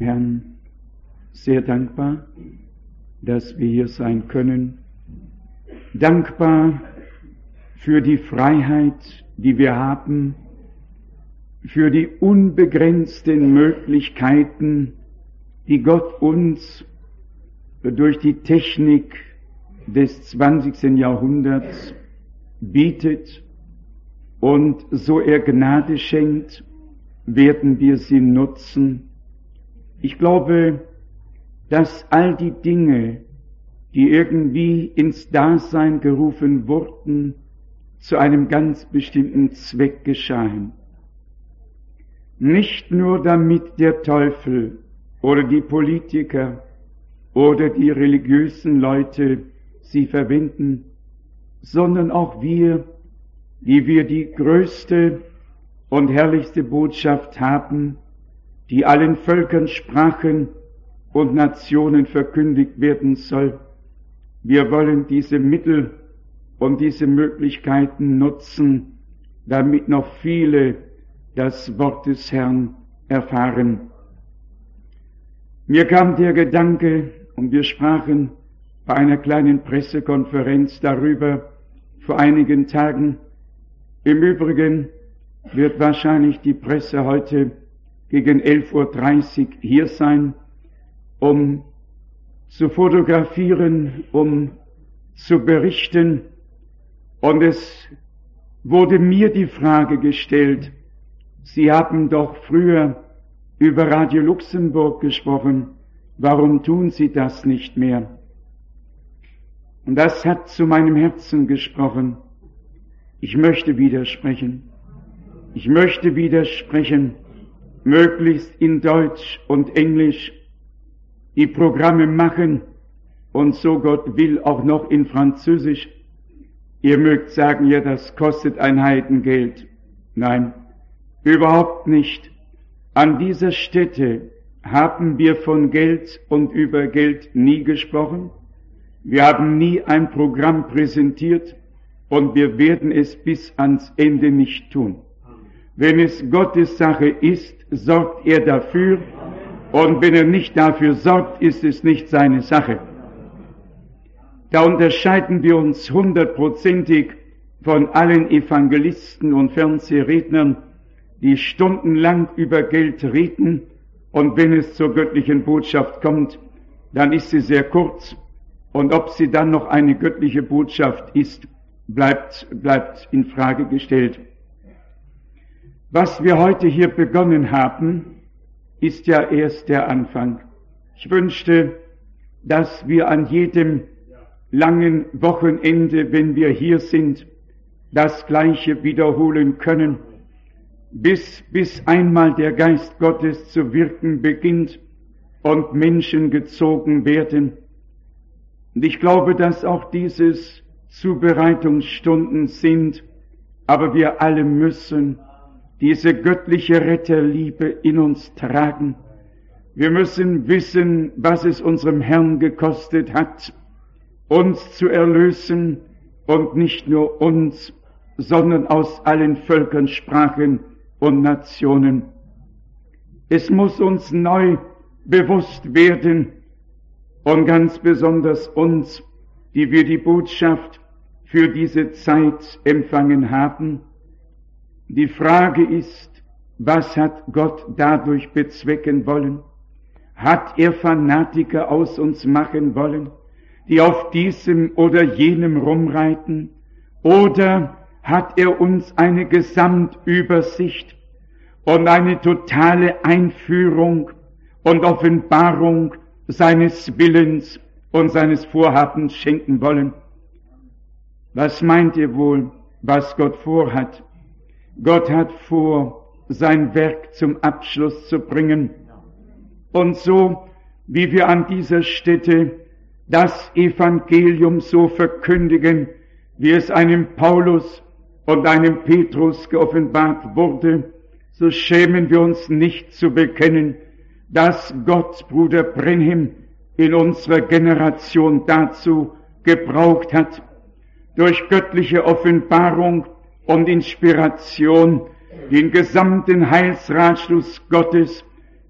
Herrn, sehr dankbar, dass wir hier sein können. Dankbar für die Freiheit, die wir haben, für die unbegrenzten Möglichkeiten, die Gott uns durch die Technik des 20. Jahrhunderts bietet, und so er Gnade schenkt, werden wir sie nutzen. Ich glaube, dass all die Dinge, die irgendwie ins Dasein gerufen wurden, zu einem ganz bestimmten Zweck geschahen. Nicht nur damit der Teufel oder die Politiker oder die religiösen Leute sie verwenden, sondern auch wir, die wir die größte und herrlichste Botschaft haben, die allen Völkern, Sprachen und Nationen verkündigt werden soll. Wir wollen diese Mittel und diese Möglichkeiten nutzen, damit noch viele das Wort des Herrn erfahren. Mir kam der Gedanke, und wir sprachen bei einer kleinen Pressekonferenz darüber vor einigen Tagen. Im Übrigen wird wahrscheinlich die Presse heute gegen 11:30 Uhr hier sein, um zu fotografieren, um zu berichten. Und es wurde mir die Frage gestellt, Sie haben doch früher über Radio Luxemburg gesprochen, warum tun Sie das nicht mehr? Und das hat zu meinem Herzen gesprochen. Ich möchte widersprechen. Ich möchte widersprechen, möglichst in Deutsch und Englisch die Programme machen und so Gott will auch noch in Französisch. Ihr mögt sagen, ja, das kostet ein Heidengeld. Nein, überhaupt nicht. An dieser Stätte haben wir von Geld und über Geld nie gesprochen. Wir haben nie ein Programm präsentiert und wir werden es bis ans Ende nicht tun. Wenn es Gottes Sache ist, sorgt er dafür, und wenn er nicht dafür sorgt, ist es nicht seine Sache. Da unterscheiden wir uns 100%ig von allen Evangelisten und Fernsehrednern, die stundenlang über Geld reden, und wenn es zur göttlichen Botschaft kommt, dann ist sie sehr kurz, und ob sie dann noch eine göttliche Botschaft ist, bleibt in Frage gestellt. Was wir heute hier begonnen haben, ist ja erst der Anfang. Ich wünschte, dass wir an jedem langen Wochenende, wenn wir hier sind, das Gleiche wiederholen können, bis einmal der Geist Gottes zu wirken beginnt und Menschen gezogen werden. Und ich glaube, dass auch dieses Zubereitungsstunden sind, aber wir alle müssen diese göttliche Retterliebe in uns tragen. Wir müssen wissen, was es unserem Herrn gekostet hat, uns zu erlösen, und nicht nur uns, sondern aus allen Völkern, Sprachen und Nationen. Es muss uns neu bewusst werden, und ganz besonders uns, die wir die Botschaft für diese Zeit empfangen haben. Die Frage ist, was hat Gott dadurch bezwecken wollen? Hat er Fanatiker aus uns machen wollen, die auf diesem oder jenem rumreiten? Oder hat er uns eine Gesamtübersicht und eine totale Einführung und Offenbarung seines Willens und seines Vorhabens schenken wollen? Was meint ihr wohl, was Gott vorhat? Gott hat vor, sein Werk zum Abschluss zu bringen. Und so, wie wir an dieser Stätte das Evangelium so verkündigen, wie es einem Paulus und einem Petrus geoffenbart wurde, so schämen wir uns nicht zu bekennen, dass Gott Bruder Brenhem in unserer Generation dazu gebraucht hat, durch göttliche Offenbarung und Inspiration den gesamten Heilsratschluss Gottes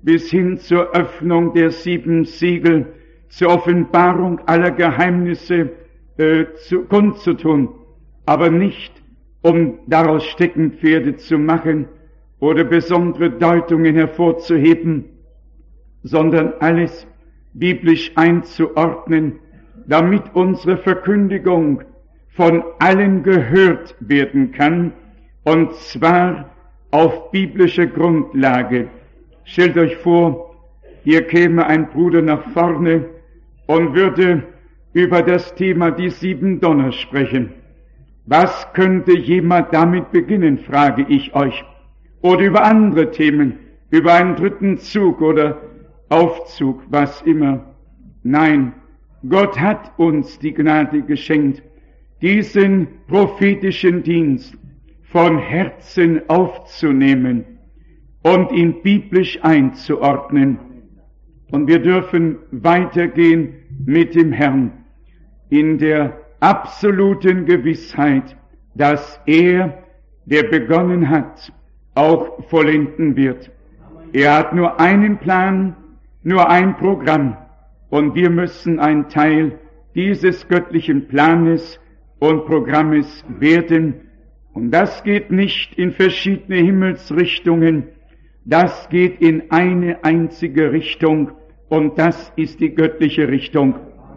bis hin zur Öffnung der 7 Siegel, zur Offenbarung aller Geheimnisse kundzutun, aber nicht, um daraus Steckenpferde zu machen oder besondere Deutungen hervorzuheben, sondern alles biblisch einzuordnen, damit unsere Verkündigung von allen gehört werden kann, und zwar auf biblischer Grundlage. Stellt euch vor, hier käme ein Bruder nach vorne und würde über das Thema die 7 Donner sprechen. Was könnte jemand damit beginnen, frage ich euch. Oder über andere Themen, über einen 3. Zug oder Aufzug, was immer. Nein, Gott hat uns die Gnade geschenkt, diesen prophetischen Dienst von Herzen aufzunehmen und ihn biblisch einzuordnen. Und wir dürfen weitergehen mit dem Herrn in der absoluten Gewissheit, dass er, der begonnen hat, auch vollenden wird. Er hat nur einen Plan, nur ein Programm, und wir müssen ein Teil dieses göttlichen Planes und Programmes werden. Und das geht nicht in verschiedene Himmelsrichtungen, das geht in eine einzige Richtung, und das ist die göttliche Richtung.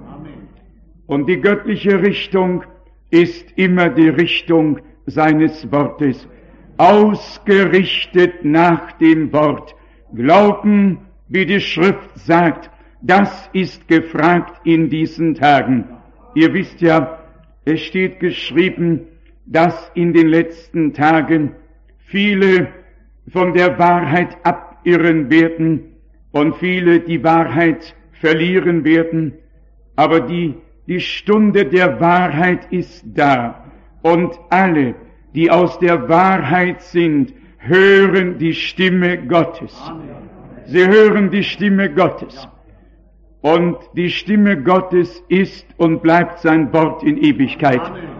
Und die göttliche Richtung ist immer die Richtung seines Wortes, ausgerichtet nach dem Wort. Glauben, wie die Schrift sagt, das ist gefragt in diesen Tagen. Ihr wisst ja, es steht geschrieben, dass in den letzten Tagen viele von der Wahrheit abirren werden und viele die Wahrheit verlieren werden. Aber die Stunde der Wahrheit ist da, und alle, die aus der Wahrheit sind, hören die Stimme Gottes. Sie hören die Stimme Gottes. Und die Stimme Gottes ist und bleibt sein Wort in Ewigkeit.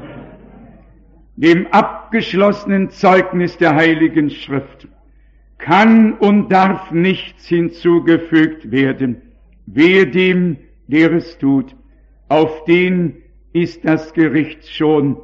Dem abgeschlossenen Zeugnis der Heiligen Schrift kann und darf nichts hinzugefügt werden. Wehe dem, der es tut. Auf den ist das Gericht schon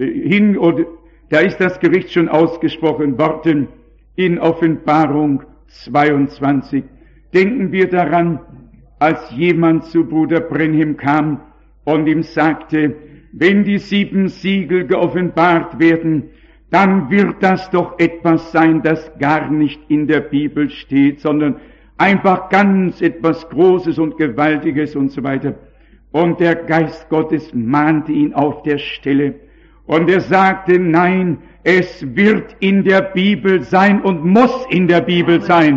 da ist das Gericht schon ausgesprochen worden in Offenbarung 22. Denken wir daran, als jemand zu Bruder Brenhem kam und ihm sagte, wenn die 7 Siegel geoffenbart werden, dann wird das doch etwas sein, das gar nicht in der Bibel steht, sondern einfach ganz etwas Großes und Gewaltiges und so weiter. Und der Geist Gottes mahnte ihn auf der Stelle. Und er sagte, nein, es wird in der Bibel sein und muss in der Bibel sein.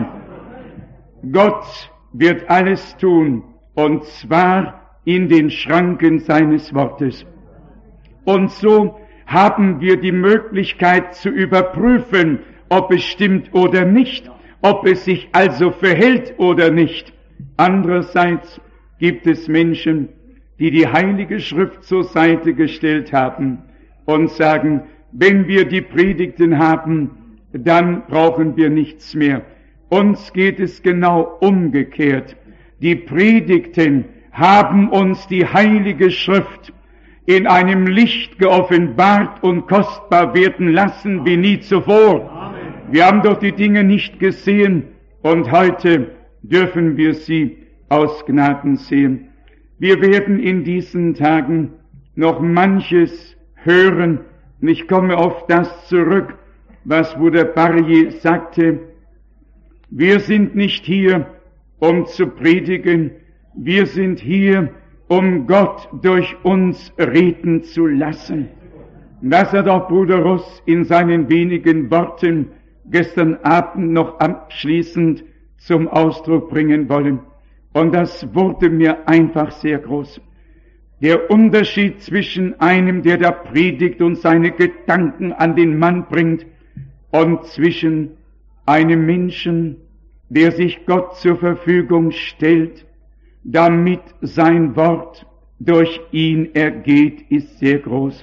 Gott wird alles tun, und zwar in den Schranken seines Wortes. Und so haben wir die Möglichkeit zu überprüfen, ob es stimmt oder nicht, ob es sich also verhält oder nicht. Andererseits gibt es Menschen, die die Heilige Schrift zur Seite gestellt haben und sagen, wenn wir die Predigten haben, dann brauchen wir nichts mehr. Uns geht es genau umgekehrt. Die Predigten haben uns die Heilige Schrift in einem Licht geoffenbart und kostbar werden lassen wie nie zuvor. Amen. Wir haben doch die Dinge nicht gesehen, und heute dürfen wir sie aus Gnaden sehen. Wir werden in diesen Tagen noch manches hören, und ich komme auf das zurück, was Bruder Barrier sagte. Wir sind nicht hier, um zu predigen, wir sind hier, um Gott durch uns reden zu lassen. Das hat auch Bruder Russ in seinen wenigen Worten gestern Abend noch abschließend zum Ausdruck bringen wollen. Und das wurde mir einfach sehr groß. Der Unterschied zwischen einem, der da predigt und seine Gedanken an den Mann bringt, und zwischen einem Menschen, der sich Gott zur Verfügung stellt, damit sein Wort durch ihn ergeht, ist sehr groß.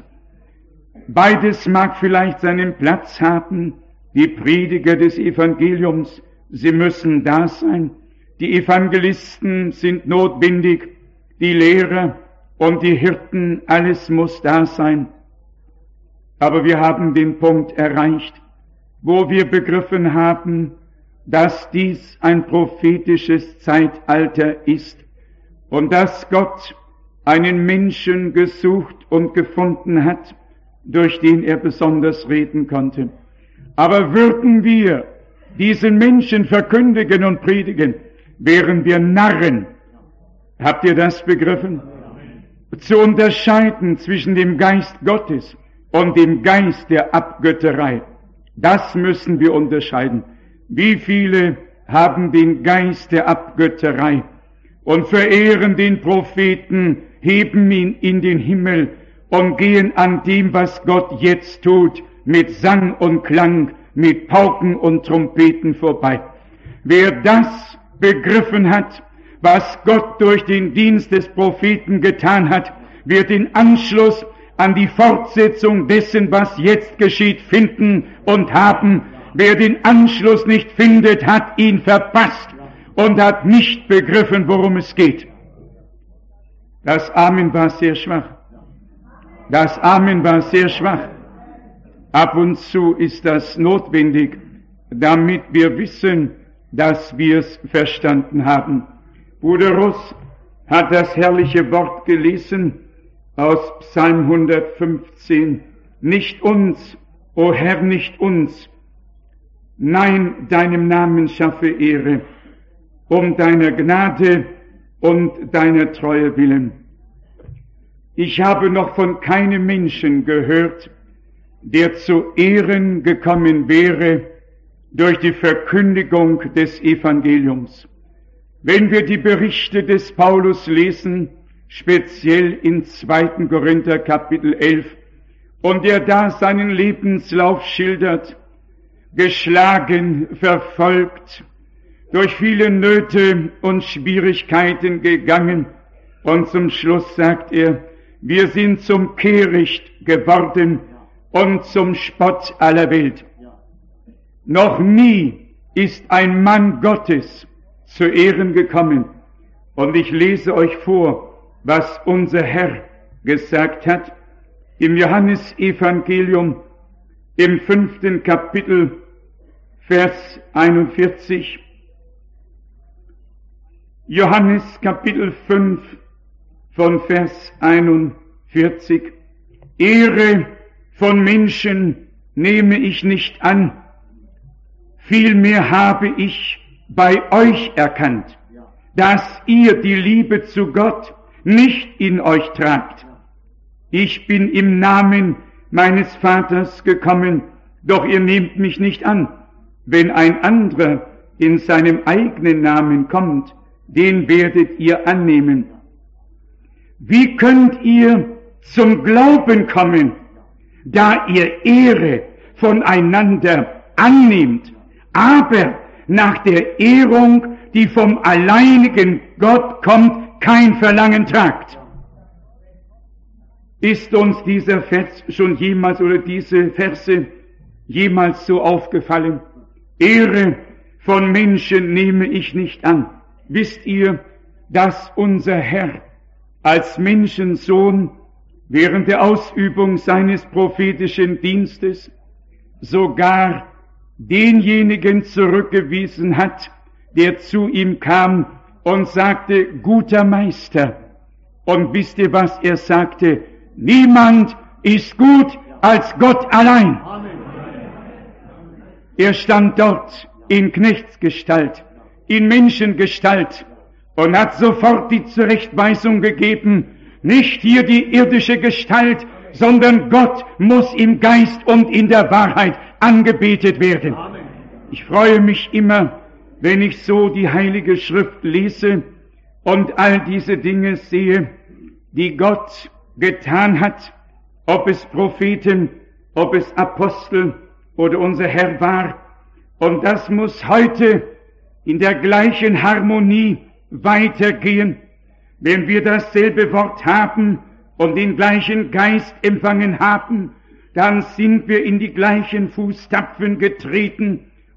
Beides mag vielleicht seinen Platz haben, die Prediger des Evangeliums sie müssen da sein. Die Evangelisten sind notwendig, die Lehrer und die Hirten, alles muss da sein. Aber wir haben den Punkt erreicht, wo wir begriffen haben, dass dies ein prophetisches Zeitalter ist und dass Gott einen Menschen gesucht und gefunden hat, durch den er besonders reden konnte. Aber würden wir diesen Menschen verkündigen und predigen, wären wir Narren. Habt ihr das begriffen? Zu unterscheiden zwischen dem Geist Gottes und dem Geist der Abgötterei, das müssen wir unterscheiden. Wie viele haben den Geist der Abgötterei und verehren den Propheten, heben ihn in den Himmel und gehen an dem, was Gott jetzt tut, mit Sang und Klang, mit Pauken und Trompeten vorbei. Wer das begriffen hat, was Gott durch den Dienst des Propheten getan hat, wird den Anschluss an die Fortsetzung dessen, was jetzt geschieht, finden und haben. Wer den Anschluss nicht findet, hat ihn verpasst und hat nicht begriffen, worum es geht. Das Amen war sehr schwach. Das Amen war sehr schwach. Ab und zu ist das notwendig, damit wir wissen, dass wir es verstanden haben. Bruder Russ hat das herrliche Wort gelesen aus Psalm 115. Nicht uns, o Herr, nicht uns. Nein, deinem Namen schaffe Ehre, um deiner Gnade und deiner Treue willen. Ich habe noch von keinem Menschen gehört, der zu Ehren gekommen wäre durch die Verkündigung des Evangeliums. Wenn wir die Berichte des Paulus lesen, speziell in 2. Korinther Kapitel 11, und er da seinen Lebenslauf schildert, geschlagen, verfolgt, durch viele Nöte und Schwierigkeiten gegangen, und zum Schluss sagt er, wir sind zum Kehricht geworden und zum Spott aller Welt. Noch nie ist ein Mann Gottes zu Ehren gekommen. Und ich lese euch vor, was unser Herr gesagt hat im Johannesevangelium im 5. Kapitel, Vers 41. Johannes Kapitel 5 von Vers 41. Ehre von Menschen nehme ich nicht an, vielmehr habe ich bei euch erkannt, dass ihr die Liebe zu Gott nicht in euch tragt. Ich bin im Namen meines Vaters gekommen, doch ihr nehmt mich nicht an. Wenn ein anderer in seinem eigenen Namen kommt, den werdet ihr annehmen. Wie könnt ihr zum Glauben kommen, da ihr Ehre voneinander annehmt, aber nach der Ehrung, die vom alleinigen Gott kommt, kein Verlangen tragt? Ist uns dieser Vers schon jemals oder diese Verse jemals so aufgefallen? Ehre von Menschen nehme ich nicht an. Wisst ihr, dass unser Herr als Menschensohn während der Ausübung seines prophetischen Dienstes sogar denjenigen zurückgewiesen hat, der zu ihm kam und sagte, guter Meister. Und wisst ihr, was er sagte? Niemand ist gut als Gott allein. Er stand dort in Knechtsgestalt, in Menschengestalt und hat sofort die Zurechtweisung gegeben, nicht hier die irdische Gestalt, sondern Gott muss im Geist und in der Wahrheit angebetet werden. Ich freue mich immer, wenn ich so die Heilige Schrift lese und all diese Dinge sehe, die Gott getan hat, ob es Propheten, ob es Apostel oder unser Herr war. Und das muss heute in der gleichen Harmonie weitergehen. Wenn wir dasselbe Wort haben und den gleichen Geist empfangen haben, dann sind wir in die gleichen Fußstapfen getreten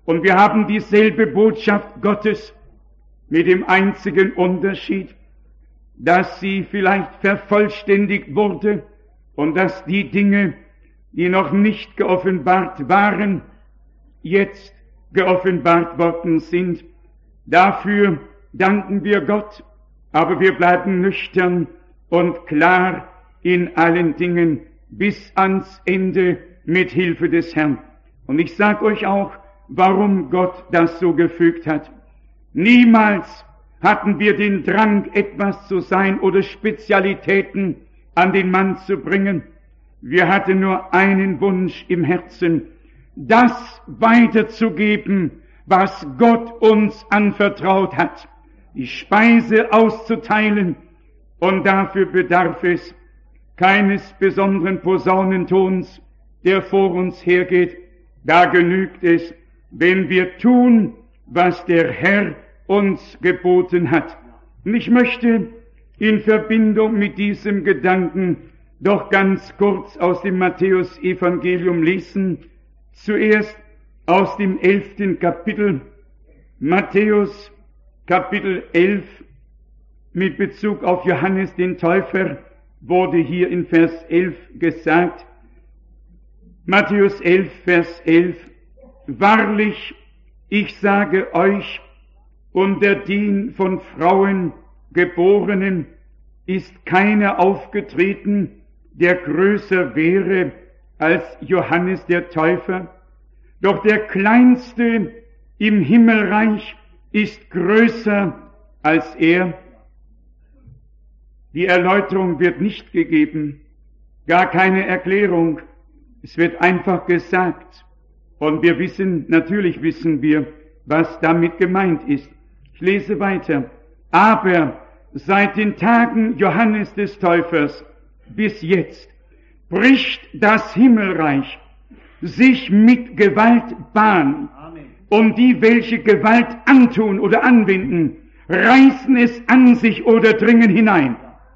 Und wir haben dieselbe Botschaft Gottes mit dem einzigen Unterschied, dass sie vielleicht vervollständigt wurde und dass die Dinge, die noch nicht geoffenbart waren, jetzt geoffenbart worden sind. Dafür danken wir Gott, aber wir bleiben nüchtern und klar in allen Dingen bis ans Ende mit Hilfe des Herrn. Und ich sage euch auch, warum Gott das so gefügt hat. Niemals hatten wir den Drang, etwas zu sein oder Spezialitäten an den Mann zu bringen. Wir hatten nur einen Wunsch im Herzen, das weiterzugeben, was Gott uns anvertraut hat, die Speise auszuteilen, und dafür bedarf es keines besonderen Posaunentons, der vor uns hergeht. Da genügt es, wenn wir tun, was der Herr uns geboten hat. Und ich möchte in Verbindung mit diesem Gedanken doch ganz kurz aus dem Matthäus-Evangelium lesen. Zuerst aus dem 11. Kapitel, Matthäus Kapitel 11, mit Bezug auf Johannes den Täufer, wurde hier in Vers 11 gesagt. Matthäus 11, Vers 11. Wahrlich, ich sage euch, unter den von Frauen Geborenen ist keiner aufgetreten, der größer wäre als Johannes der Täufer. Doch der Kleinste im Himmelreich ist größer als er. Die Erläuterung wird nicht gegeben, gar keine Erklärung. Es wird einfach gesagt. Und wir wissen, natürlich wissen wir, was damit gemeint ist. Ich lese weiter. Aber seit den Tagen Johannes des Täufers bis jetzt bricht das Himmelreich sich mit Gewalt Bahn. Und die, welche Gewalt antun oder anwenden, reißen es an sich oder dringen hinein.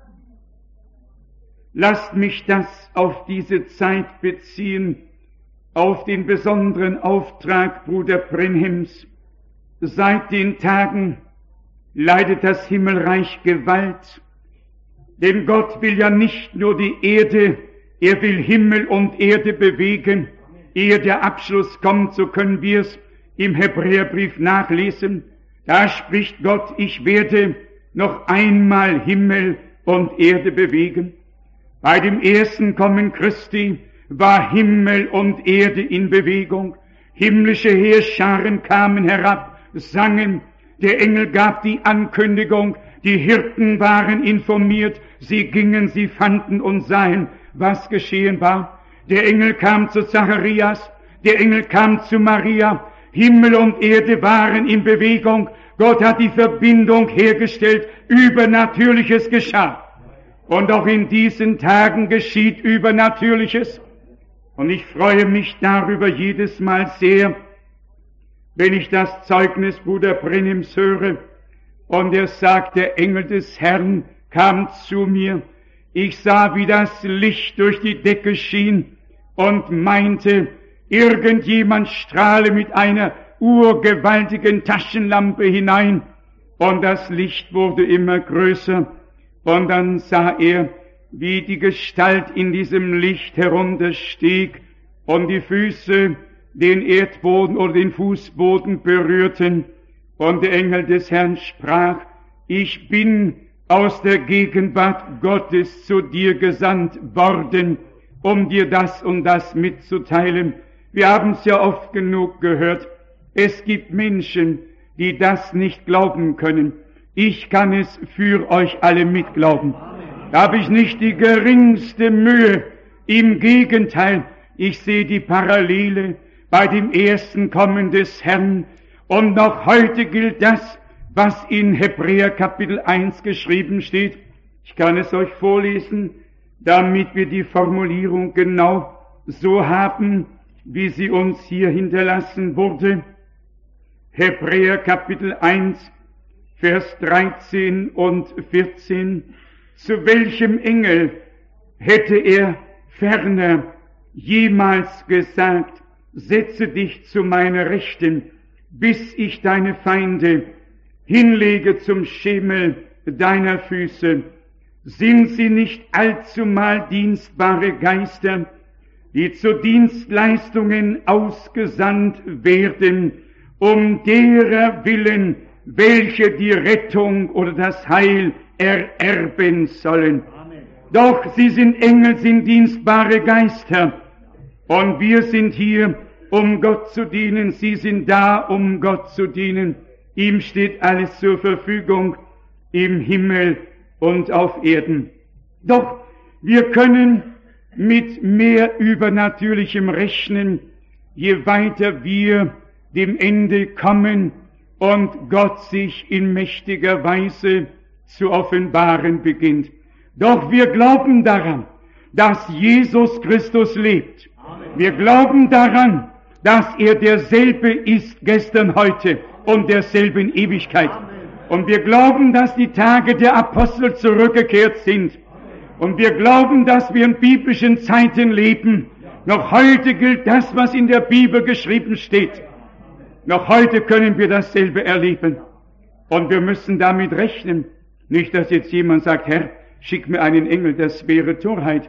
Lasst mich das auf diese Zeit beziehen, auf den besonderen Auftrag Bruder Brenhims. Seit den Tagen leidet das Himmelreich Gewalt, denn Gott will ja nicht nur die Erde, er will Himmel und Erde bewegen. Ehe der Abschluss kommt, so können wir es im Hebräerbrief nachlesen. Da spricht Gott, ich werde noch einmal Himmel und Erde bewegen. Bei dem ersten Kommen Christi war Himmel und Erde in Bewegung. Himmlische Heerscharen kamen herab, sangen, der Engel gab die Ankündigung, die Hirten waren informiert, sie gingen, sie fanden und sahen, was geschehen war. Der Engel kam zu Zacharias, der Engel kam zu Maria, Himmel und Erde waren in Bewegung, Gott hat die Verbindung hergestellt, Übernatürliches geschah. Und auch in diesen Tagen geschieht Übernatürliches. Und ich freue mich darüber jedes Mal sehr, wenn ich das Zeugnis Bruder Brenhims höre und er sagt, der Engel des Herrn kam zu mir. Ich sah, wie das Licht durch die Decke schien und meinte, irgendjemand strahle mit einer urgewaltigen Taschenlampe hinein, und das Licht wurde immer größer. Und dann sah er, wie die Gestalt in diesem Licht herunterstieg und die Füße den Erdboden oder den Fußboden berührten. Und der Engel des Herrn sprach, ich bin aus der Gegenwart Gottes zu dir gesandt worden, um dir das und das mitzuteilen. Wir haben es ja oft genug gehört. Es gibt Menschen, die das nicht glauben können. Ich kann es für euch alle mitglauben. Da habe ich nicht die geringste Mühe. Im Gegenteil, ich sehe die Parallele bei dem ersten Kommen des Herrn. Und noch heute gilt das, was in Hebräer Kapitel 1 geschrieben steht. Ich kann es euch vorlesen, damit wir die Formulierung genau so haben, wie sie uns hier hinterlassen wurde. Hebräer Kapitel 1, Vers 13 und 14. Zu welchem Engel hätte er ferner jemals gesagt, setze dich zu meiner Rechten, bis ich deine Feinde hinlege zum Schemel deiner Füße. Sind sie nicht allzumal dienstbare Geister, die zu Dienstleistungen ausgesandt werden, um derer willen, welche die Rettung oder das Heil ererben sollen? Amen. Doch sie sind Engel, sind dienstbare Geister, und wir sind hier, um Gott zu dienen. Sie sind da, um Gott zu dienen. Ihm steht alles zur Verfügung, im Himmel und auf Erden. Doch wir können mit mehr Übernatürlichem rechnen, je weiter wir dem Ende kommen und Gott sich in mächtiger Weise zu offenbaren beginnt. Doch wir glauben daran, dass Jesus Christus lebt. Wir glauben daran, dass er derselbe ist gestern, heute und derselbe in Ewigkeit. Und wir glauben, dass die Tage der Apostel zurückgekehrt sind. Und wir glauben, dass wir in biblischen Zeiten leben. Noch heute gilt das, was in der Bibel geschrieben steht. Noch heute können wir dasselbe erleben. Und wir müssen damit rechnen. Nicht, dass jetzt jemand sagt, Herr, schick mir einen Engel, das wäre Torheit.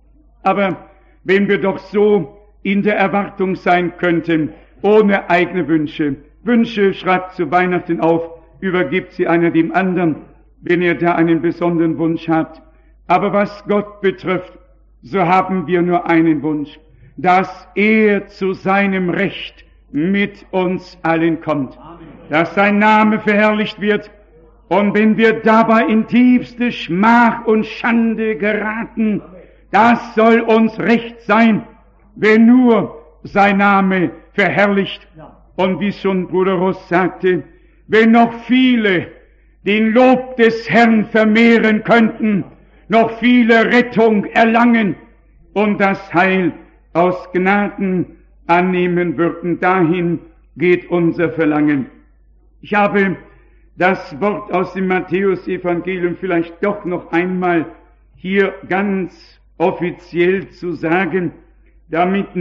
Aber wenn wir doch so in der Erwartung sein könnten, ohne eigene Wünsche. Wünsche schreibt zu Weihnachten auf, übergibt sie einer dem anderen, wenn ihr da einen besonderen Wunsch habt. Aber was Gott betrifft, so haben wir nur einen Wunsch, dass er zu seinem Recht mit uns allen kommt, dass sein Name verherrlicht wird. Und wenn wir dabei in tiefste Schmach und Schande geraten, das soll uns recht sein, wenn nur sein Name verherrlicht. Und wie schon Bruder Ross sagte, wenn noch viele den Lob des Herrn vermehren könnten, noch viele Rettung erlangen und das Heil aus Gnaden annehmen würden, dahin geht unser Verlangen. Ich habe das Wort aus dem Matthäus-Evangelium vielleicht doch noch einmal hier ganz offiziell zu sagen, damit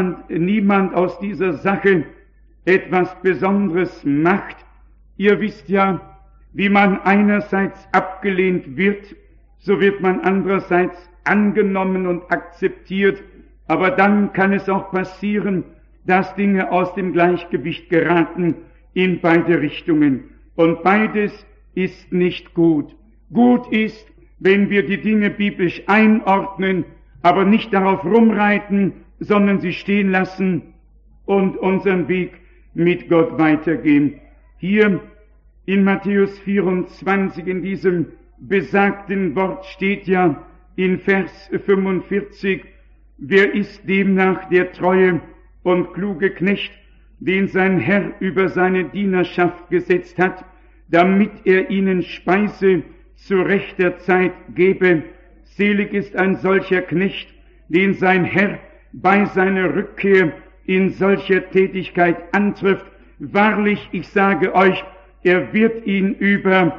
niemand aus dieser Sache etwas Besonderes macht. Ihr wisst ja, wie man einerseits abgelehnt wird, so wird man andererseits angenommen und akzeptiert, aber dann kann es auch passieren, dass Dinge aus dem Gleichgewicht geraten in beide Richtungen. Und beides ist nicht gut. Gut ist, wenn wir die Dinge biblisch einordnen, aber nicht darauf rumreiten, sondern sie stehen lassen und unseren Weg mit Gott weitergehen. Hier in Matthäus 24, in diesem besagten Wort steht ja in Vers 45, wer ist demnach der treue und kluge Knecht, den sein Herr über seine Dienerschaft gesetzt hat, damit er ihnen Speise zu rechter Zeit gebe. Selig ist ein solcher Knecht, den sein Herr bei seiner Rückkehr in solcher Tätigkeit antrifft. Wahrlich, ich sage euch, er wird ihn über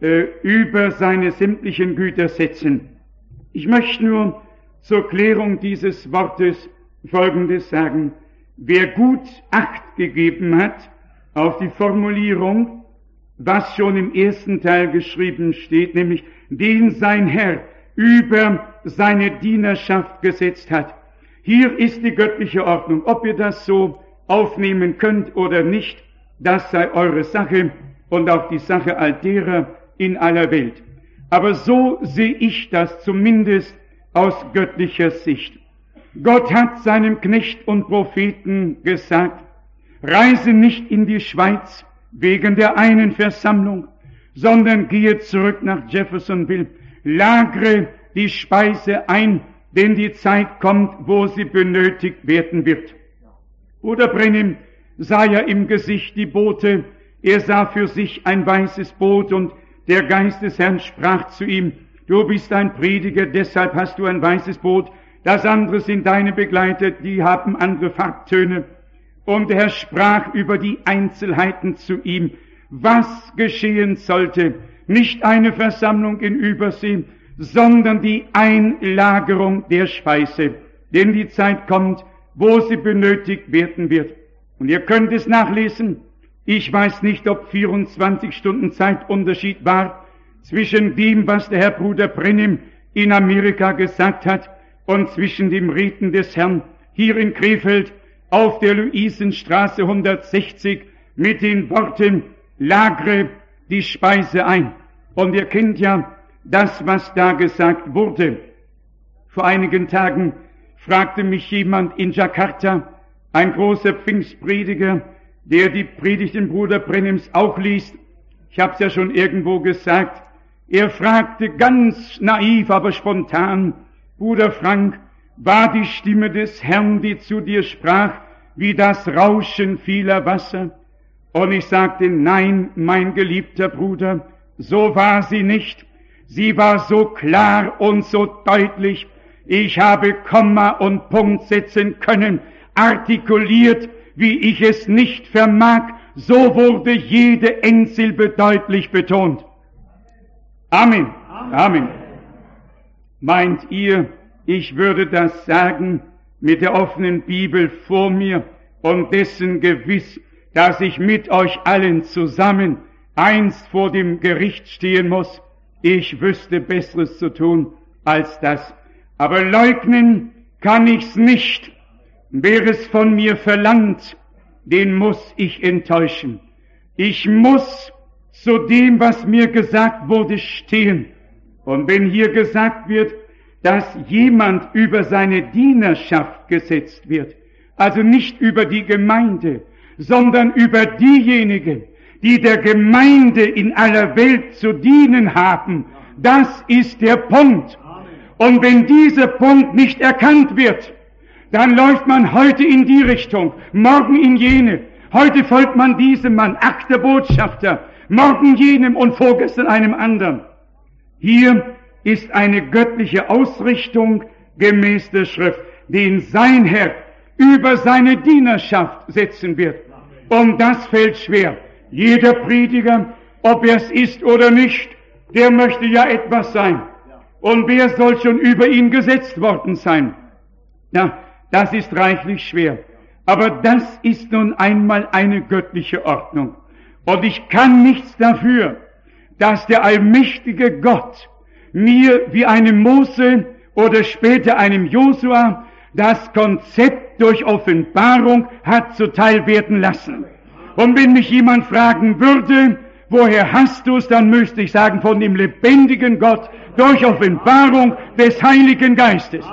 seine sämtlichen Güter setzen. Ich möchte nur zur Klärung dieses Wortes Folgendes sagen. Wer gut Acht gegeben hat auf die Formulierung, was schon im ersten Teil geschrieben steht, nämlich den sein Herr über seine Dienerschaft gesetzt hat. Hier ist die göttliche Ordnung. Ob ihr das so aufnehmen könnt oder nicht, das sei eure Sache und auch die Sache all derer in aller Welt. Aber so sehe ich das zumindest aus göttlicher Sicht. Gott hat seinem Knecht und Propheten gesagt, reise nicht in die Schweiz wegen der einen Versammlung, sondern gehe zurück nach Jeffersonville, lagere die Speise ein, denn die Zeit kommt, wo sie benötigt werden wird. Bruder Brennim sah ja im Gesicht die Boote, er sah für sich ein weißes Boot und der Geist des Herrn sprach zu ihm, du bist ein Prediger, deshalb hast du ein weißes Boot, das andere sind deine Begleiter, die haben andere Farbtöne. Und der Herr sprach über die Einzelheiten zu ihm, was geschehen sollte, nicht eine Versammlung in Übersee, sondern die Einlagerung der Speise, denn die Zeit kommt, wo sie benötigt werden wird. Und ihr könnt es nachlesen Ich weiß nicht, ob 24 Stunden Zeitunterschied war zwischen dem, was der Herr Bruder Brennim in Amerika gesagt hat, und zwischen dem Reden des Herrn hier in Krefeld auf der Luisenstraße 160 mit den Worten, lagere die Speise ein. Und ihr kennt ja das, was da gesagt wurde. Vor einigen Tagen fragte mich jemand in Jakarta, ein großer Pfingstprediger, der die Predigten Bruder Brennims auch liest. Ich habe es ja schon irgendwo gesagt. Er fragte ganz naiv, aber spontan, Bruder Frank, war die Stimme des Herrn, die zu dir sprach, wie das Rauschen vieler Wasser? Und ich sagte, nein, mein geliebter Bruder, so war sie nicht. Sie war so klar und so deutlich. Ich habe Komma und Punkt setzen können, artikuliert, wie ich es nicht vermag. So wurde jede Endsilbe deutlich betont. Amen. Amen. Meint ihr, ich würde das sagen mit der offenen Bibel vor mir und dessen gewiss, dass ich mit euch allen zusammen einst vor dem Gericht stehen muss? Ich wüsste Besseres zu tun als das. Aber leugnen kann ich's nicht. Wer es von mir verlangt, den muss ich enttäuschen. Ich muss zu dem, was mir gesagt wurde, stehen. Und wenn hier gesagt wird, dass jemand über seine Dienerschaft gesetzt wird, also nicht über die Gemeinde, sondern über diejenigen, die der Gemeinde in aller Welt zu dienen haben, das ist der Punkt. Und wenn dieser Punkt nicht erkannt wird, dann läuft man heute in die Richtung, morgen in jene. Heute folgt man diesem Mann, ach, der Botschafter, morgen jenem und vorgestern einem anderen. Hier ist eine göttliche Ausrichtung gemäß der Schrift, den sein Herr über seine Dienerschaft setzen wird. Und das fällt schwer. Jeder Prediger, ob er es ist oder nicht, der möchte ja etwas sein. Und wer soll schon über ihn gesetzt worden sein? Ja, das ist reichlich schwer. Aber das ist nun einmal eine göttliche Ordnung. Und ich kann nichts dafür, dass der allmächtige Gott mir wie einem Mose oder später einem Josua das Konzept durch Offenbarung hat zuteil werden lassen. Und wenn mich jemand fragen würde, woher hast du es, dann müsste ich sagen, von dem lebendigen Gott durch Offenbarung des Heiligen Geistes.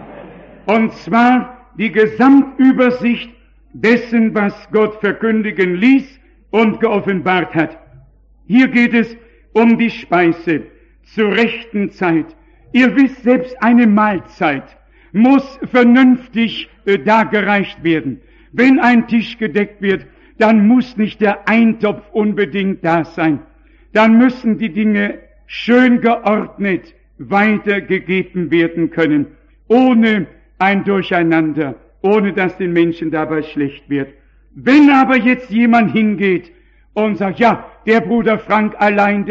Und zwar die Gesamtübersicht dessen, was Gott verkündigen ließ und geoffenbart hat. Hier geht es um die Speise zur rechten Zeit. Ihr wisst, selbst eine Mahlzeit muss vernünftig dargereicht werden. Wenn ein Tisch gedeckt wird, dann muss nicht der Eintopf unbedingt da sein. Dann müssen die Dinge schön geordnet weitergegeben werden können, ohne ein Durcheinander, ohne dass den Menschen dabei schlecht wird. Wenn aber jetzt jemand hingeht und sagt, ja, der Bruder Frank allein,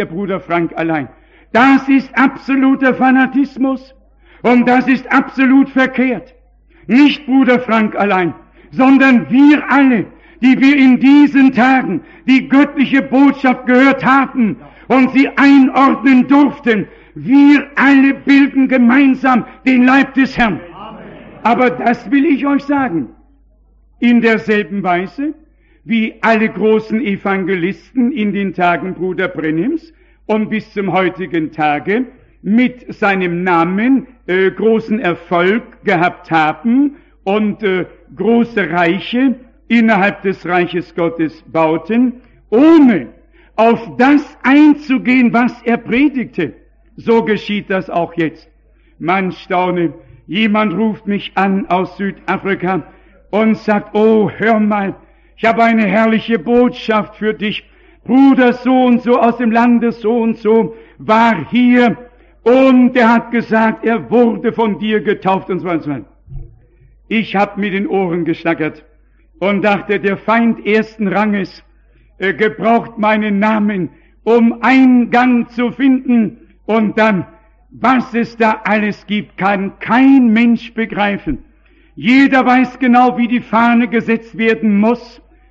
das ist absoluter Fanatismus und das ist absolut verkehrt. Nicht Bruder Frank allein, sondern wir alle, die wir in diesen Tagen die göttliche Botschaft gehört haben und sie einordnen durften, wir alle bilden gemeinsam den Leib des Herrn. Aber das will ich euch sagen. In derselben Weise, wie alle großen Evangelisten in den Tagen Bruder Brennims und bis zum heutigen Tage mit seinem Namen großen Erfolg gehabt haben und große Reiche innerhalb des Reiches Gottes bauten, ohne auf das einzugehen, was er predigte. So geschieht das auch jetzt. Man staune, jemand ruft mich an aus Südafrika und sagt, oh, hör mal, ich habe eine herrliche Botschaft für dich. Bruder so und so aus dem Lande so und so war hier und er hat gesagt, er wurde von dir getauft und so weiter. Ich habe mit den Ohren geschnackert und dachte, der Feind ersten Ranges gebraucht meinen Namen, um Eingang zu finden, und dann, was es da alles gibt, kann kein Mensch begreifen. Jeder weiß genau, wie die Fahne gesetzt werden muss,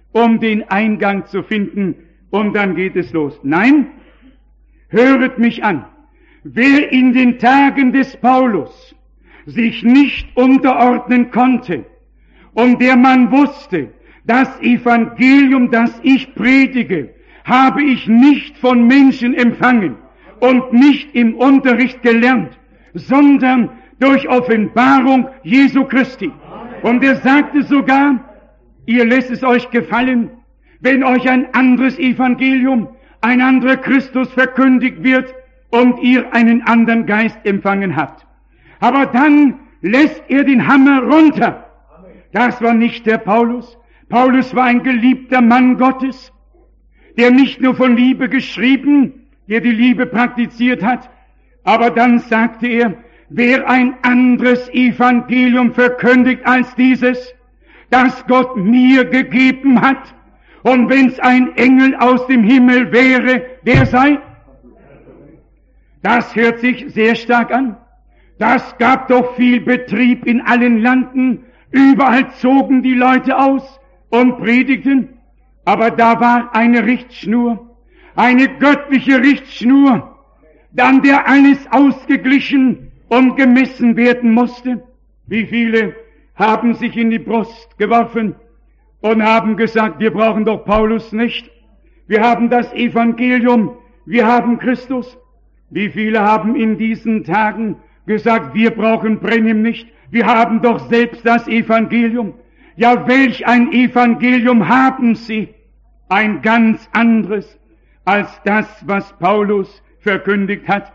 um den Eingang zu finden, und dann geht es los. Nein, höret mich an. Wer in den Tagen des Paulus sich nicht unterordnen konnte und der man wusste, das Evangelium, das ich predige, habe ich nicht von Menschen empfangen und nicht im Unterricht gelernt, sondern durch Offenbarung Jesu Christi. Und er sagte sogar, ihr lässt es euch gefallen, wenn euch ein anderes Evangelium, ein anderer Christus verkündigt wird und ihr einen anderen Geist empfangen habt. Aber dann lässt er den Hammer runter. Das war nicht der Paulus. Paulus war ein geliebter Mann Gottes, der nicht nur von Liebe geschrieben, der die Liebe praktiziert hat, aber dann sagte er, wer ein anderes Evangelium verkündigt als dieses, das Gott mir gegeben hat, und wenn's ein Engel aus dem Himmel wäre, der sei. Das hört sich sehr stark an. Das gab doch viel Betrieb in allen Landen. Überall zogen die Leute aus und predigten. Aber da war eine Richtschnur, eine göttliche Richtschnur, an der alles ausgeglichen und gemessen werden musste. Wie viele haben sich in die Brust geworfen und haben gesagt, wir brauchen doch Paulus nicht. Wir haben das Evangelium, wir haben Christus. Wie viele haben in diesen Tagen gesagt, wir brauchen Brennim nicht, wir haben doch selbst das Evangelium. Ja, welch ein Evangelium haben sie? Ein ganz anderes als das, was Paulus verkündigt hat.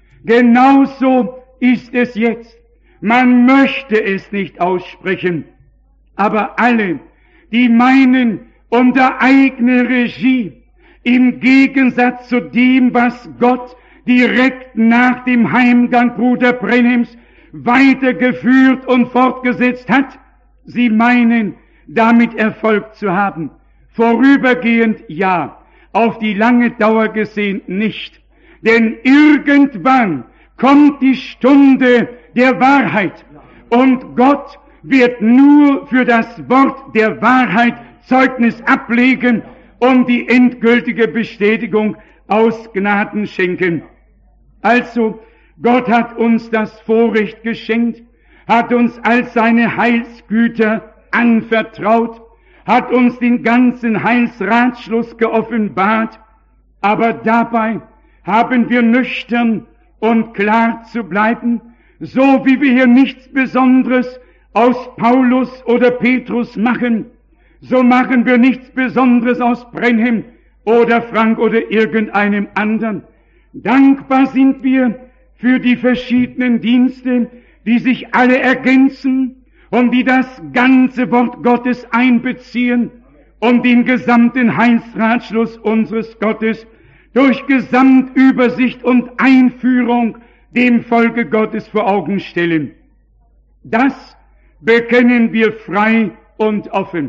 Genauso ist es jetzt. Man möchte es nicht aussprechen, aber alle, die meinen, unter eigener Regie, im Gegensatz zu dem, was Gott direkt nach dem Heimgang Bruder Brenhims weitergeführt und fortgesetzt hat, sie meinen, damit Erfolg zu haben. Vorübergehend ja, auf die lange Dauer gesehen nicht. Denn irgendwann kommt die Stunde der Wahrheit und Gott wird nur für das Wort der Wahrheit Zeugnis ablegen und die endgültige Bestätigung aus Gnaden schenken. Also, Gott hat uns das Vorrecht geschenkt, hat uns all seine Heilsgüter anvertraut, hat uns den ganzen Heilsratschluss geoffenbart, aber dabei haben wir nüchtern und klar zu bleiben, so wie wir hier nichts Besonderes aus Paulus oder Petrus machen, so machen wir nichts Besonderes aus Brenhim oder Frank oder irgendeinem anderen. Dankbar sind wir für die verschiedenen Dienste, die sich alle ergänzen und die das ganze Wort Gottes einbeziehen und den gesamten Heilsratschluss unseres Gottes durch Gesamtübersicht und Einführung dem Volke Gottes vor Augen stellen. Das bekennen wir frei und offen.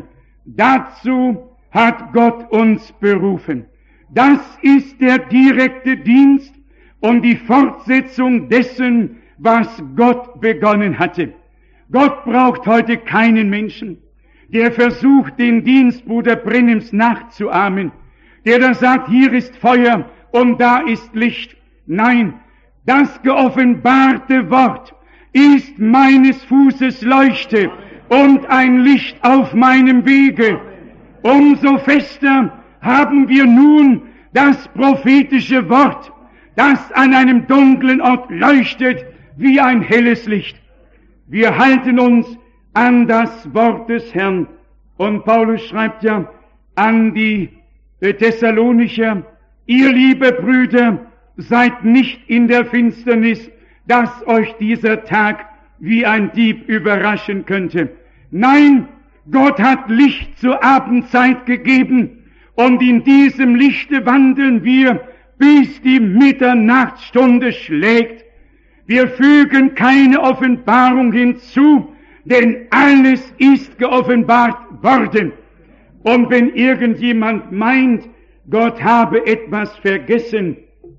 Dazu hat Gott uns berufen. Das ist der direkte Dienst und die Fortsetzung dessen, was Gott begonnen hatte. Gott braucht heute keinen Menschen, der versucht, den Dienst Bruder Brenhims nachzuahmen, der da sagt, hier ist Feuer und da ist Licht. Nein, das geoffenbarte Wort ist meines Fußes Leuchte und ein Licht auf meinem Wege. Umso fester haben wir nun das prophetische Wort, das an einem dunklen Ort leuchtet wie ein helles Licht. Wir halten uns an das Wort des Herrn. Und Paulus schreibt ja an die Thessalonicher, ihr liebe Brüder, seid nicht in der Finsternis, dass euch dieser Tag wie ein Dieb überraschen könnte. Nein, Gott hat Licht zur Abendzeit gegeben und in diesem Lichte wandeln wir, bis die Mitternachtsstunde schlägt. Wir fügen keine Offenbarung hinzu, denn alles ist geoffenbart worden. Und wenn irgendjemand meint, Gott habe etwas vergessen,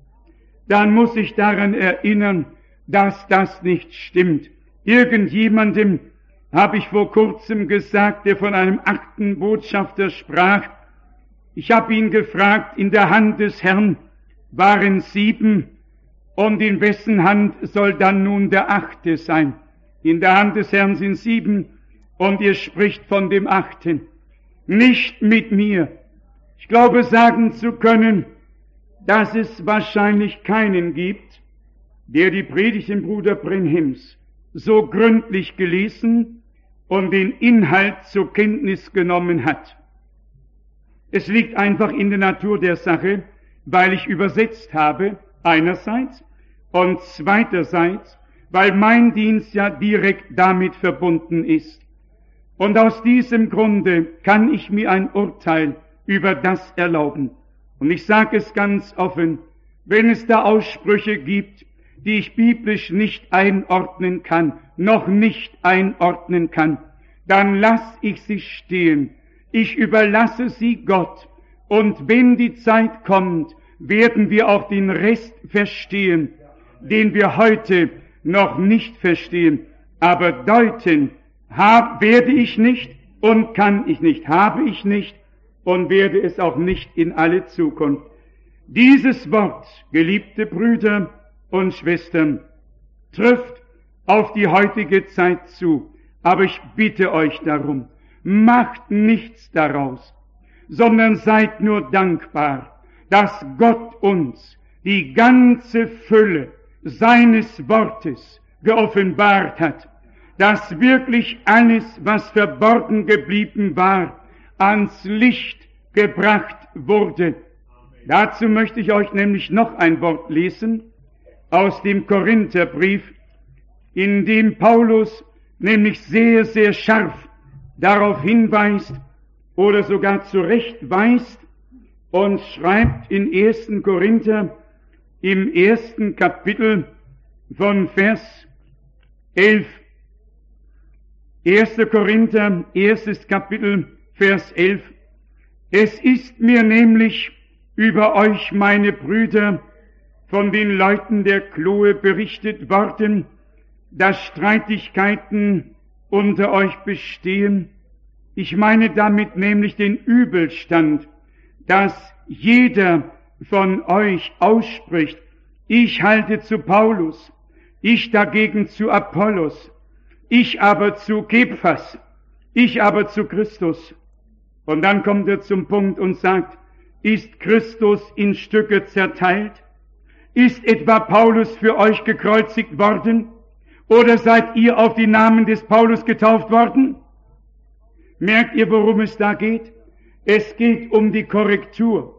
dann muss ich daran erinnern, dass das nicht stimmt. Irgendjemandem habe ich vor kurzem gesagt, der von einem Aktenbotschafter sprach. Ich habe ihn gefragt, in der Hand des Herrn waren 7, und in wessen Hand soll dann nun der 8. sein? In der Hand des Herrn sind 7, und ihr spricht von dem 8. Nicht mit mir. Ich glaube, sagen zu können, dass es wahrscheinlich keinen gibt, der die Predigten Bruder Brenhims so gründlich gelesen und den Inhalt zur Kenntnis genommen hat. Es liegt einfach in der Natur der Sache, weil ich übersetzt habe, einerseits, und zweiterseits, weil mein Dienst ja direkt damit verbunden ist. Und aus diesem Grunde kann ich mir ein Urteil über das erlauben. Und ich sage es ganz offen, wenn es da Aussprüche gibt, die ich biblisch nicht einordnen kann, noch nicht einordnen kann, dann lass ich sie stehen. Ich überlasse sie Gott. Und wenn die Zeit kommt, werden wir auch den Rest verstehen, den wir heute noch nicht verstehen. Aber deuten werde ich nicht und kann ich nicht, habe ich nicht und werde es auch nicht in alle Zukunft. Dieses Wort, geliebte Brüder und Schwestern, trifft auf die heutige Zeit zu. Aber ich bitte euch darum, macht nichts daraus, sondern seid nur dankbar, dass Gott uns die ganze Fülle seines Wortes geoffenbart hat, dass wirklich alles, was verborgen geblieben war, ans Licht gebracht wurde. Dazu möchte ich euch nämlich noch ein Wort lesen aus dem Korintherbrief, in dem Paulus nämlich sehr, sehr scharf darauf hinweist oder sogar zurechtweist und schreibt in 1. Korinther im 1. Kapitel von Vers 11. 1. Korinther, 1. Kapitel, Vers 11. Es ist mir nämlich über euch, meine Brüder, von den Leuten der Chloe berichtet worden, dass Streitigkeiten unter euch bestehen. Ich meine damit nämlich den Übelstand, dass jeder von euch ausspricht, ich halte zu Paulus, ich dagegen zu Apollos, ich aber zu Kephas, ich aber zu Christus. Und dann kommt er zum Punkt und sagt, ist Christus in Stücke zerteilt? Ist etwa Paulus für euch gekreuzigt worden? Oder seid ihr auf die Namen des Paulus getauft worden? Merkt ihr, worum es da geht? Es geht um die Korrektur.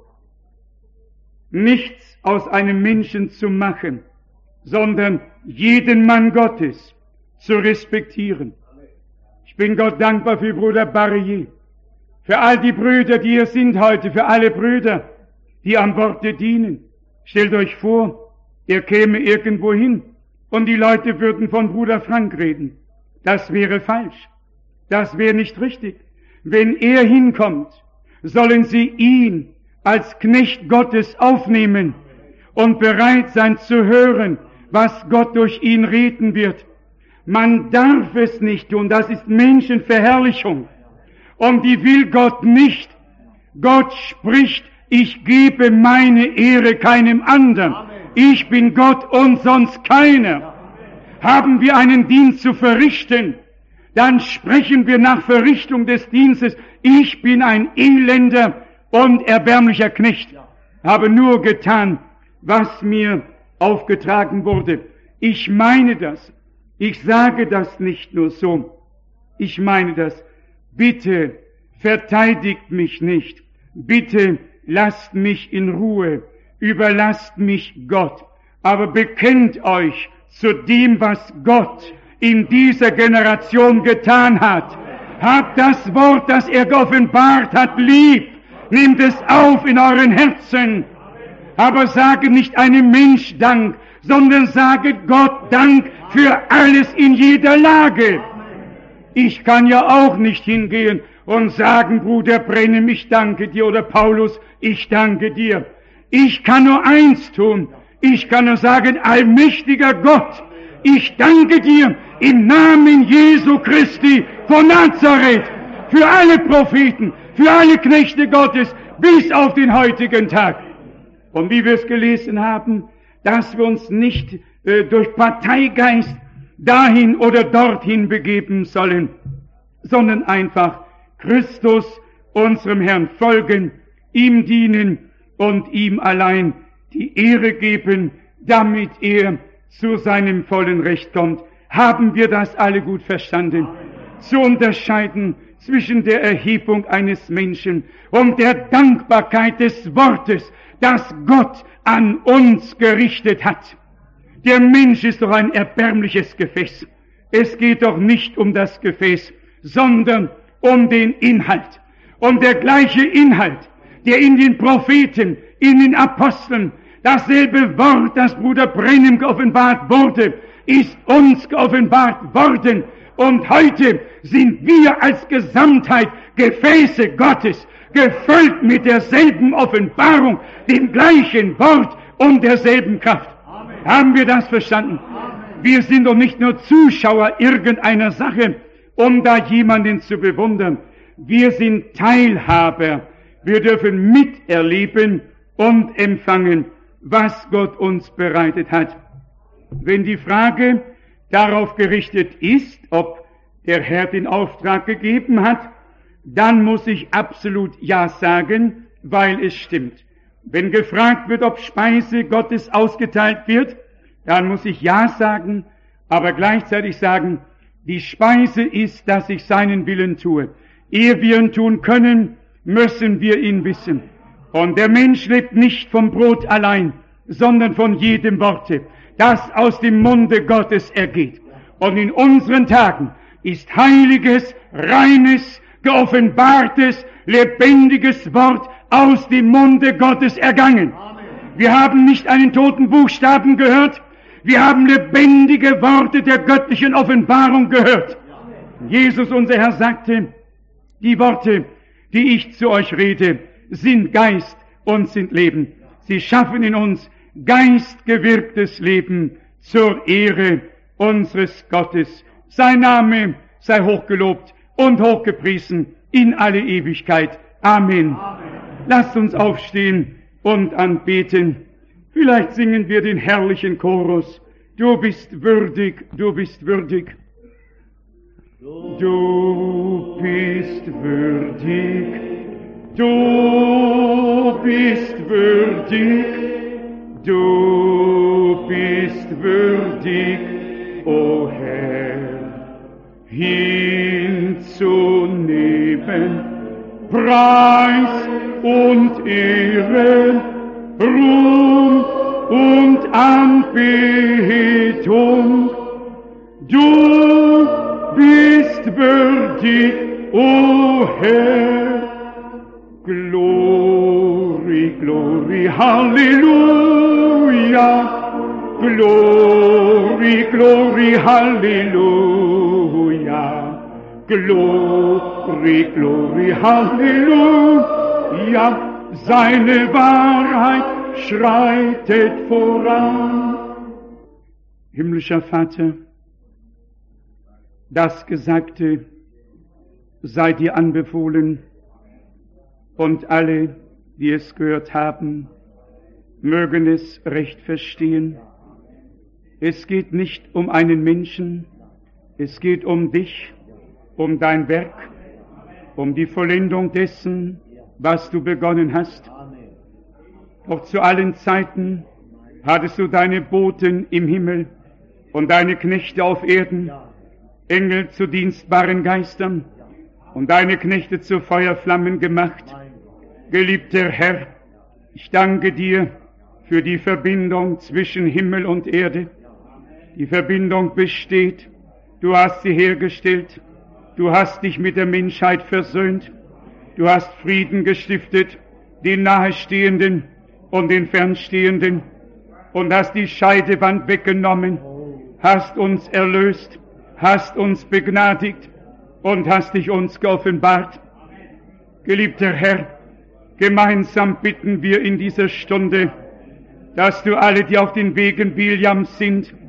Nichts aus einem Menschen zu machen, sondern jeden Mann Gottes zu respektieren. Ich bin Gott dankbar für Bruder Barrier, für all die Brüder, die hier sind heute, für alle Brüder, die am Worte dienen. Stellt euch vor, er käme irgendwo hin und die Leute würden von Bruder Frank reden. Das wäre falsch. Das wäre nicht richtig. Wenn er hinkommt, sollen sie ihn als Knecht Gottes aufnehmen und bereit sein zu hören, was Gott durch ihn reden wird. Man darf es nicht tun, das ist Menschenverherrlichung. Und die will Gott nicht. Gott spricht, ich gebe meine Ehre keinem anderen. Ich bin Gott und sonst keiner. Haben wir einen Dienst zu verrichten, dann sprechen wir nach Verrichtung des Dienstes, ich bin ein elender und erbärmlicher Knecht, habe nur getan, was mir aufgetragen wurde. Ich meine das. Ich sage das nicht nur so. Ich meine das. Bitte verteidigt mich nicht. Bitte lasst mich in Ruhe. Überlasst mich Gott. Aber bekennt euch zu dem, was Gott in dieser Generation getan hat. Habt das Wort, das er geoffenbart hat, lieb. Nehmt es auf in euren Herzen. Aber sage nicht einem Mensch Dank, sondern sage Gott Dank für alles in jeder Lage. Ich kann ja auch nicht hingehen und sagen, Bruder Brenhem, ich danke dir, oder Paulus, ich danke dir. Ich kann nur eins tun. Ich kann nur sagen, allmächtiger Gott, Ich danke dir im Namen Jesu Christi von Nazareth für alle Propheten, für alle Knechte Gottes bis auf den heutigen Tag. Und wie wir es gelesen haben, dass wir uns nicht durch Parteigeist dahin oder dorthin begeben sollen, sondern einfach Christus, unserem Herrn, folgen, ihm dienen und ihm allein die Ehre geben, damit er zu seinem vollen Recht kommt. Haben wir das alle gut verstanden? Zu unterscheiden zwischen der Erhebung eines Menschen und der Dankbarkeit des Wortes, das Gott an uns gerichtet hat. Der Mensch ist doch ein erbärmliches Gefäß. Es geht doch nicht um das Gefäß, sondern um den Inhalt. Und der gleiche Inhalt, der in den Propheten, in den Aposteln, dasselbe Wort, das Bruder Branham geoffenbart wurde, ist uns geoffenbart worden. Und heute sind wir als Gesamtheit Gefäße Gottes, gefüllt mit derselben Offenbarung, dem gleichen Wort und derselben Kraft. Amen. Haben wir das verstanden? Amen. Wir sind doch nicht nur Zuschauer irgendeiner Sache, um da jemanden zu bewundern. Wir sind Teilhaber. Wir dürfen miterleben und empfangen, was Gott uns bereitet hat. Wenn die Frage darauf gerichtet ist, ob der Herr den Auftrag gegeben hat, dann muss ich absolut Ja sagen, weil es stimmt. Wenn gefragt wird, ob Speise Gottes ausgeteilt wird, dann muss ich Ja sagen, aber gleichzeitig sagen, die Speise ist, dass ich seinen Willen tue. Ehe wir ihn tun können, müssen wir ihn wissen. Und der Mensch lebt nicht vom Brot allein, sondern von jedem Worte, das aus dem Munde Gottes ergeht. Und in unseren Tagen ist heiliges, reines, geoffenbartes, lebendiges Wort aus dem Munde Gottes ergangen. Amen. Wir haben nicht einen toten Buchstaben gehört, wir haben lebendige Worte der göttlichen Offenbarung gehört. Amen. Jesus, unser Herr, sagte, die Worte, die ich zu euch rede, sind Geist und sind Leben. Sie schaffen in uns geistgewirktes Leben zur Ehre unseres Gottes. Sein Name sei hochgelobt und hochgepriesen in alle Ewigkeit. Amen. Amen. Lasst uns aufstehen und anbeten. Vielleicht singen wir den herrlichen Chorus. Du bist würdig, du bist würdig. Du bist würdig, du bist würdig, du bist würdig, o Herr, hinzunehmen, Preis und Ehre, Ruhm und Anbetung. Du bist würdig, o Herr. Glory, glory, Halleluja. Glory, glory, Halleluja. Glory, glory, Halleluja. Seine Wahrheit schreitet voran. Himmlischer Vater, das Gesagte sei dir anbefohlen, und alle, die es gehört haben, mögen es recht verstehen. Es geht nicht um einen Menschen, es geht um dich, um dein Werk, um die Vollendung dessen, was du begonnen hast. Doch zu allen Zeiten hattest du deine Boten im Himmel und deine Knechte auf Erden, Engel zu dienstbaren Geistern und deine Knechte zu Feuerflammen gemacht. Geliebter Herr, ich danke dir für die Verbindung zwischen Himmel und Erde. Die Verbindung besteht, du hast sie hergestellt, du hast dich mit der Menschheit versöhnt, du hast Frieden gestiftet, den Nahestehenden und den Fernstehenden, und hast die Scheidewand weggenommen, hast uns erlöst, hast uns begnadigt und hast dich uns geoffenbart. Geliebter Herr, gemeinsam bitten wir in dieser Stunde, dass du alle, die auf den Wegen Biljams sind,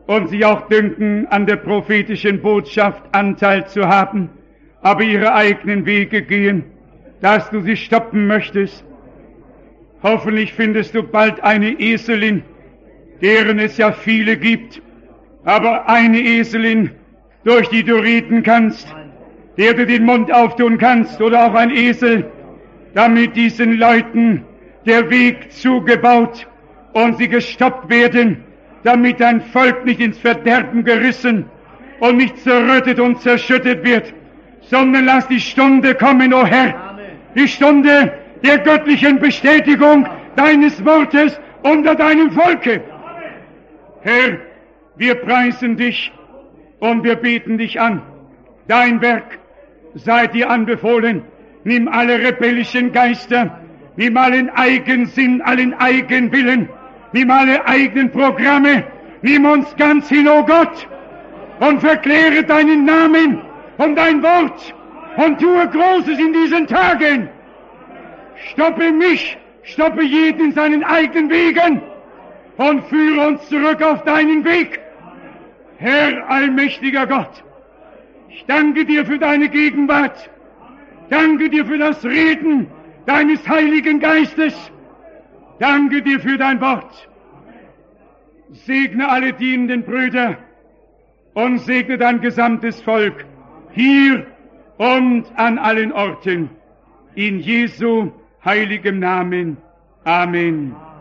und sich auch dünken, an der prophetischen Botschaft Anteil zu haben, aber ihre eigenen Wege gehen, dass du sie stoppen möchtest. Hoffentlich findest du bald eine Eselin, deren es ja viele gibt, aber eine Eselin, durch die du reden kannst, der du den Mund auftun kannst, oder auch ein Esel, damit diesen Leuten der Weg zugebaut und sie gestoppt werden, damit ein Volk nicht ins Verderben gerissen und nicht zerrüttet und zerschüttet wird, sondern lass die Stunde kommen, o Herr, die Stunde der göttlichen Bestätigung deines Wortes unter deinem Volke. Herr, wir preisen dich und wir beten dich an. Dein Werk sei dir anbefohlen. Nimm alle rebellischen Geister, nimm allen Eigensinn, allen Eigenwillen, nimm alle eigenen Programme, nimm uns ganz hin, o Gott, und verkläre deinen Namen und dein Wort und tue Großes in diesen Tagen. Stoppe mich, stoppe jeden in seinen eigenen Wegen und führe uns zurück auf deinen Weg. Herr, allmächtiger Gott, ich danke dir für deine Gegenwart, danke dir für das Reden deines Heiligen Geistes, danke dir für dein Wort. Segne alle dienenden Brüder und segne dein gesamtes Volk, hier und an allen Orten. In Jesu heiligem Namen. Amen.